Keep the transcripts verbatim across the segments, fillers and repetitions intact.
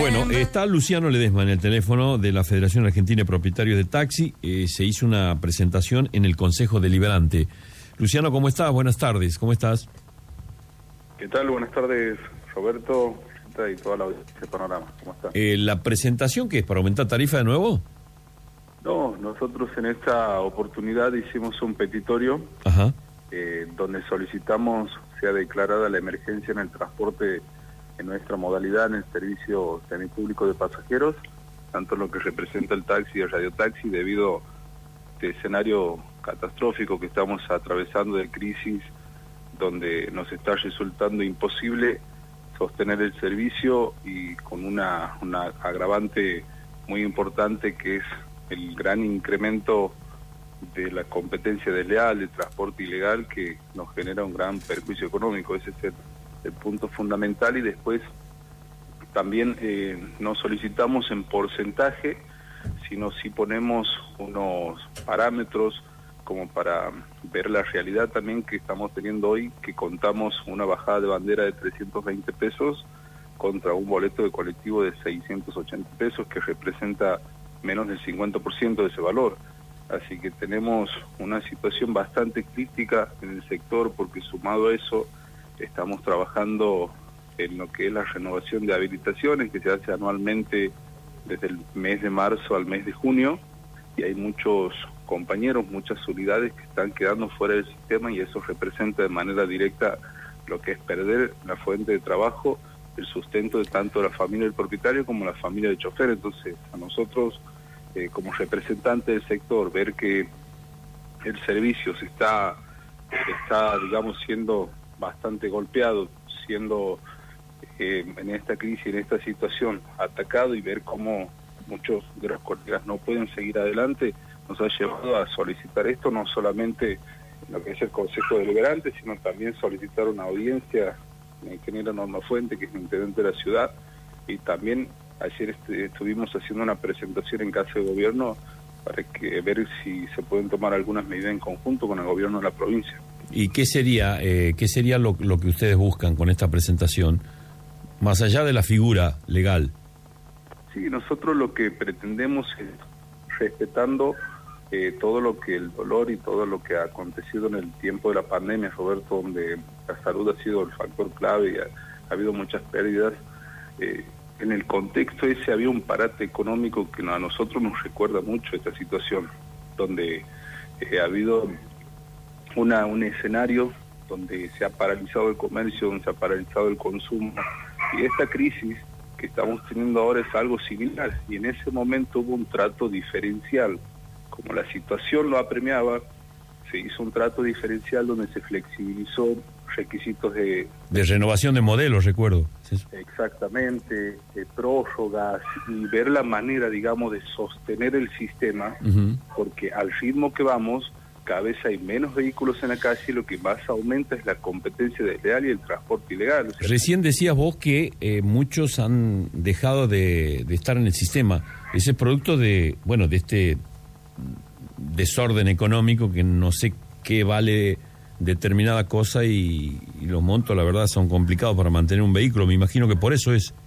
Bueno, está Luciano Ledesma en el teléfono de la Federación Argentina de Propietarios de Taxi. Eh, se hizo una presentación en el Consejo Deliberante. Luciano, ¿cómo estás? Buenas tardes, ¿cómo estás? ¿Qué tal? Buenas tardes, Roberto y toda la audiencia de Panorama. ¿Cómo estás? Eh, ¿La presentación qué es? ¿Para aumentar tarifa de nuevo? No, nosotros en esta oportunidad hicimos un petitorio Ajá. Eh, donde solicitamos sea declarada la emergencia en el transporte en nuestra modalidad en el servicio semipúblico de pasajeros, tanto en lo que representa el taxi y el radiotaxi, debido a este escenario catastrófico que estamos atravesando de crisis, donde nos está resultando imposible sostener el servicio y con una, una agravante muy importante, que es el gran incremento de la competencia desleal, del transporte ilegal, que nos genera un gran perjuicio económico. Ese es el, el punto fundamental. Y después también eh, no solicitamos en porcentaje, sino si ponemos unos parámetros como para ver la realidad también que estamos teniendo hoy, que contamos una bajada de bandera de trescientos veinte pesos contra un boleto de colectivo de seiscientos ochenta pesos, que representa menos del cincuenta por ciento de ese valor. Así que tenemos una situación bastante crítica en el sector, porque sumado a eso estamos trabajando en lo que es la renovación de habilitaciones, que se hace anualmente desde el mes de marzo al mes de junio, y hay muchos compañeros, muchas unidades que están quedando fuera del sistema, y eso representa de manera directa lo que es perder la fuente de trabajo, el sustento de tanto la familia del propietario como la familia del chofer. Entonces, a nosotros, eh, como representante del sector, ver que el servicio se está, está, digamos, siendo bastante golpeado, siendo eh, en esta crisis, en esta situación, atacado, y ver cómo muchos de los colegas no pueden seguir adelante, nos ha llevado a solicitar esto, no solamente en lo que es el Consejo Deliberante, sino también solicitar una audiencia en el ingeniero Norma Fuente, que es el intendente de la ciudad, y también ayer est estuvimos haciendo una presentación en Casa de Gobierno para que ver si se pueden tomar algunas medidas en conjunto con el gobierno de la provincia. ¿Y qué sería eh, qué sería lo, lo que ustedes buscan con esta presentación, más allá de la figura legal? Sí, nosotros lo que pretendemos es, respetando eh, todo lo que el dolor y todo lo que ha acontecido en el tiempo de la pandemia, Roberto, donde la salud ha sido el factor clave y ha, ha habido muchas pérdidas, eh, en el contexto ese había un parate económico que a nosotros nos recuerda mucho esta situación, donde eh, ha habido una, un escenario donde se ha paralizado el comercio, donde se ha paralizado el consumo, y esta crisis que estamos teniendo ahora es algo similar, y en ese momento hubo un trato diferencial. Como la situación lo apremiaba, se hizo un trato diferencial donde se flexibilizó requisitos de... De renovación de modelos, recuerdo. Exactamente, de prórrogas, y ver la manera, digamos, de sostener el sistema, uh-huh. porque al ritmo que vamos, cada vez hay menos vehículos en la calle, y lo que más aumenta es la competencia desleal y el transporte ilegal. O sea, recién decías vos que eh, muchos han dejado de, de estar en el sistema. Ese es producto de, bueno, de este desorden económico, que no sé qué vale determinada cosa, y, y los montos, la verdad, son complicados para mantener un vehículo. Me imagino que por eso es.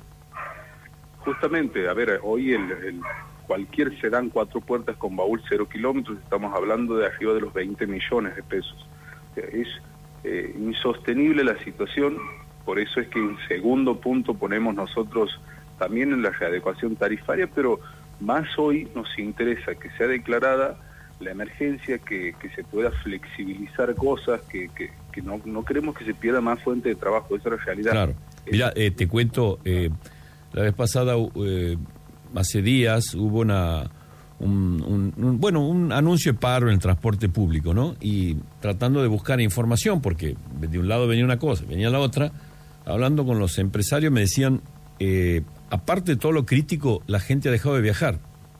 Justamente, a ver, hoy el, el cualquier sedán cuatro puertas con baúl cero kilómetros, estamos hablando de arriba de los veinte millones de pesos. O sea, es eh, insostenible la situación. Por eso es que en segundo punto ponemos nosotros también en la readecuación tarifaria, pero más hoy nos interesa que sea declarada la emergencia, que, que se pueda flexibilizar cosas, que, que, que no, no queremos que se pierda más fuente de trabajo. Esa es la realidad. Claro. Mira, eh, te cuento, eh, la vez pasada, eh, hace días, hubo una un, un, un, bueno, un anuncio de paro en el transporte público, ¿no? Y tratando de buscar información, porque de un lado venía una cosa, venía la otra, hablando con los empresarios me decían, eh, aparte de todo lo crítico, la gente ha dejado de viajar.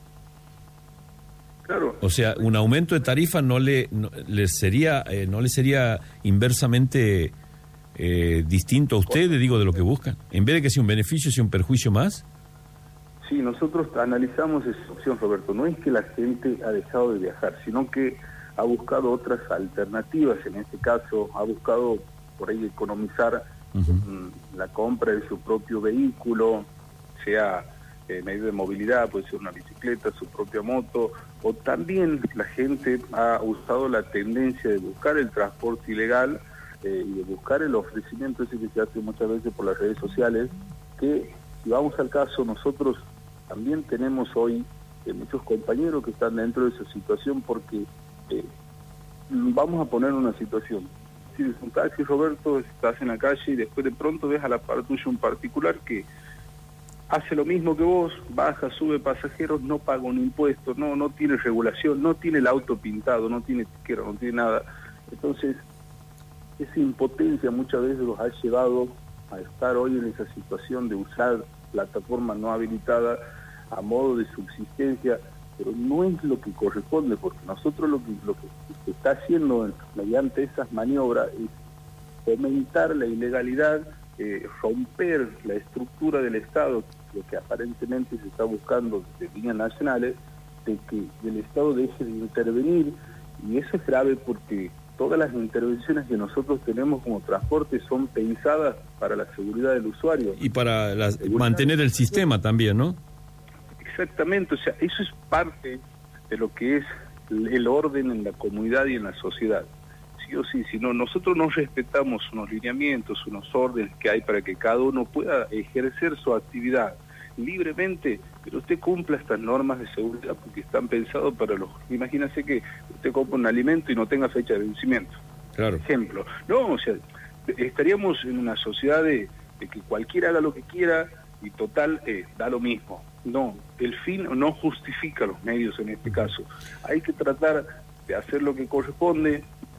Claro. O sea, un aumento de tarifa no le, no, le sería eh, no le sería inversamente eh, distinto a ustedes, digo, de lo que buscan. En vez de que sea un beneficio, sea un perjuicio más. Sí, nosotros analizamos esa opción, Roberto. No es que la gente ha dejado de viajar, sino que ha buscado otras alternativas. En este caso, ha buscado por ahí economizar uh-huh. la compra de su propio vehículo, sea eh, medio de movilidad, puede ser una bicicleta, su propia moto, o también la gente ha usado la tendencia de buscar el transporte ilegal eh, y de buscar el ofrecimiento ese que se hace muchas veces por las redes sociales, que si vamos al caso, nosotros también tenemos hoy eh, muchos compañeros que están dentro de esa situación porque eh, vamos a poner una situación. Si es un taxi, Roberto, estás en la calle y después de pronto ves a la par tuya un particular que hace lo mismo que vos, baja, sube pasajeros, no paga un impuesto, no no tiene regulación, no tiene el auto pintado, no tiene etiqueta, no tiene nada. Entonces, esa impotencia muchas veces los ha llevado a estar hoy en esa situación de usar plataforma no habilitada a modo de subsistencia, pero no es lo que corresponde, porque nosotros lo que, lo que se está haciendo mediante esas maniobras es fomentar la ilegalidad, eh, romper la estructura del Estado, lo que aparentemente se está buscando de líneas nacionales, de que el Estado deje de intervenir, y eso es grave porque todas las intervenciones que nosotros tenemos como transporte son pensadas para la seguridad del usuario. Y para la, mantener el sistema también, ¿no? Exactamente, o sea, eso es parte de lo que es el orden en la comunidad y en la sociedad. Sí o sí, si no, nosotros no respetamos unos lineamientos, unos órdenes que hay para que cada uno pueda ejercer su actividad libremente, pero usted cumpla estas normas de seguridad porque están pensados para los... Imagínese que usted compra un alimento y no tenga fecha de vencimiento. Claro. Ejemplo. No, o sea, estaríamos en una sociedad de, de que cualquiera haga lo que quiera y total eh, da lo mismo. No, el fin no justifica los medios en este caso. Hay que tratar de hacer lo que corresponde,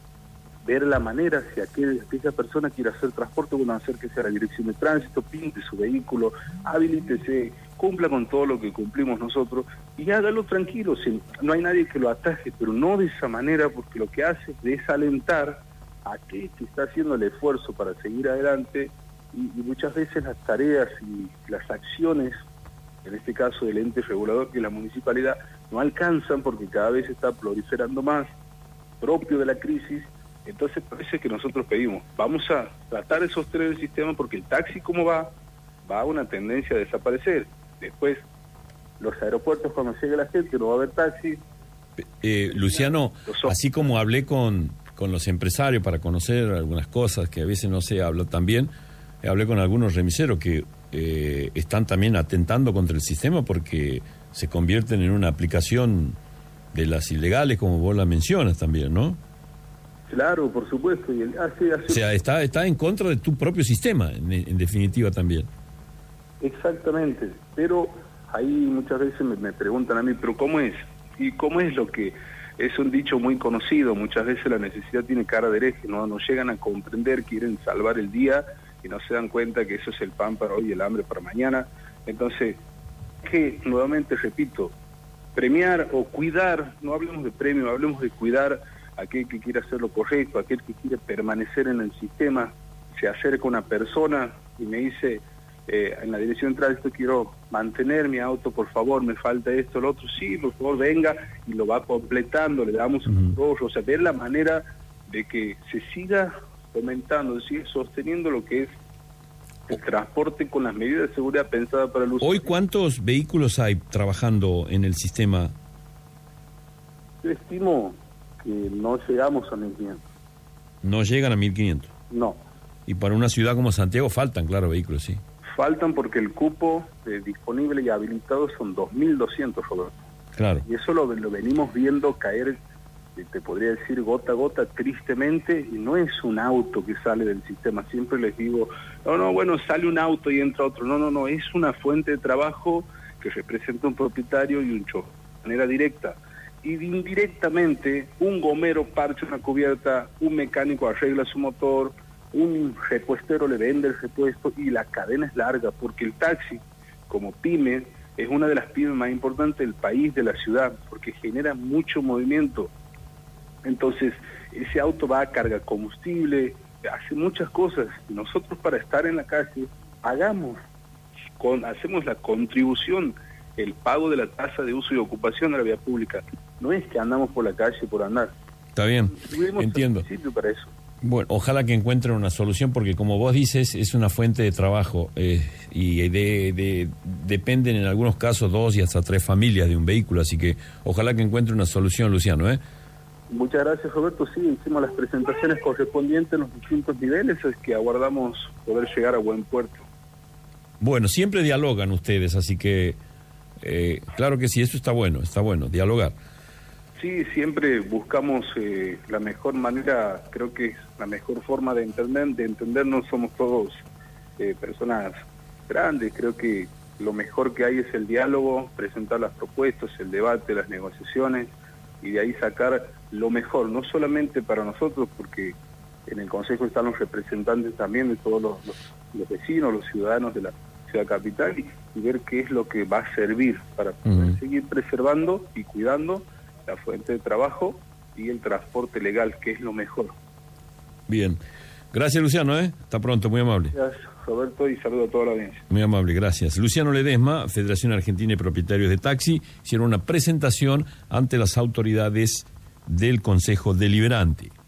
ver la manera si aquel, aquella persona quiere hacer transporte, bueno, hacer que sea la dirección de tránsito, pinte su vehículo, habilítese, cumpla con todo lo que cumplimos nosotros y hágalo tranquilo. Si no hay nadie que lo ataje, pero no de esa manera, porque lo que hace es desalentar a aquel que está haciendo el esfuerzo para seguir adelante y, y muchas veces las tareas y las acciones, en este caso del ente regulador que es la municipalidad, no alcanzan porque cada vez está proliferando más, propio de la crisis. Entonces parece que nosotros pedimos, vamos a tratar de sostener el sistema porque el taxi como va, va a una tendencia a desaparecer. Después, los aeropuertos cuando llegue la gente no va a haber taxi. Eh, Luciano, así como hablé con, con los empresarios para conocer algunas cosas que a veces no se habla también, hablé con algunos remiseros que eh, están también atentando contra el sistema porque se convierten en una aplicación de las ilegales, como vos la mencionas también, ¿no? Claro, por supuesto. Y el, hace, hace... O sea, está, está en contra de tu propio sistema, en, en definitiva también. Exactamente, pero ahí muchas veces me, me preguntan a mí, ¿pero cómo es? ¿Y cómo es lo que...? Es un dicho muy conocido, muchas veces la necesidad tiene cara de hereje, no, no llegan a comprender, quieren salvar el día y no se dan cuenta que eso es el pan para hoy y el hambre para mañana. Entonces, que nuevamente repito, premiar o cuidar, no hablemos de premio, hablemos de cuidar a aquel que quiere hacer lo correcto, aquel que quiere permanecer en el sistema. Se acerca una persona y me dice, eh, en la dirección de tránsito quiero mantener mi auto, por favor, me falta esto, lo otro, sí, por favor, venga, y lo va completando, le damos un rollo, o sea, ver la manera de que se siga fomentando, sigue sosteniendo lo que es el transporte con las medidas de seguridad pensadas para el uso. ¿Hoy cuántos vehículos hay trabajando en el sistema? Yo estimo que no llegamos a mil quinientos. No llegan a mil quinientos. No. Y para una ciudad como Santiago faltan, claro, vehículos, sí. Faltan porque el cupo eh, disponible y habilitado son dos mil doscientos, Roberto. Claro. Y eso lo, lo venimos viendo caer, eh, te podría decir, gota a gota, tristemente, y no es un auto que sale del sistema. Siempre les digo, no, no, bueno, sale un auto y entra otro. No, no, no, es una fuente de trabajo que representa un propietario y un chofer, de manera directa. Y indirectamente, un gomero parcha una cubierta, un mecánico arregla su motor, un repuestero le vende el repuesto y la cadena es larga, porque el taxi, como pyme, es una de las pymes más importantes del país, de la ciudad, porque genera mucho movimiento. Entonces, ese auto va a carga combustible, hace muchas cosas. Nosotros para estar en la calle, hagamos, con, hacemos la contribución, el pago de la tasa de uso y ocupación de la vía pública. No es que andamos por la calle por andar. Está bien, Tuvimos entiendo. Para eso. Bueno, ojalá que encuentren una solución, porque como vos dices, es una fuente de trabajo eh, y de, de, dependen en algunos casos dos y hasta tres familias de un vehículo, así que ojalá que encuentren una solución, Luciano, ¿eh? Muchas gracias, Roberto. Sí, hicimos las presentaciones correspondientes en los distintos niveles, es que aguardamos poder llegar a buen puerto. Bueno, siempre dialogan ustedes, así que eh, claro que sí, eso está bueno, está bueno, dialogar. Sí, siempre buscamos eh, la mejor manera, creo que es la mejor forma de entender, de entendernos, somos todos eh, personas grandes, creo que lo mejor que hay es el diálogo, presentar las propuestas, el debate, las negociaciones, y de ahí sacar lo mejor, no solamente para nosotros, porque en el Consejo están los representantes también de todos los, los, los vecinos, los ciudadanos de la ciudad capital, y, y ver qué es lo que va a servir para poder uh-huh. seguir preservando y cuidando la fuente de trabajo y el transporte legal, que es lo mejor. Bien. Gracias, Luciano, ¿eh? Hasta pronto, muy amable. Gracias, Roberto, y saludo a toda la audiencia. Muy amable, gracias. Luciano Ledesma, Federación Argentina de Propietarios de Taxi, hicieron una presentación ante las autoridades del Consejo Deliberante.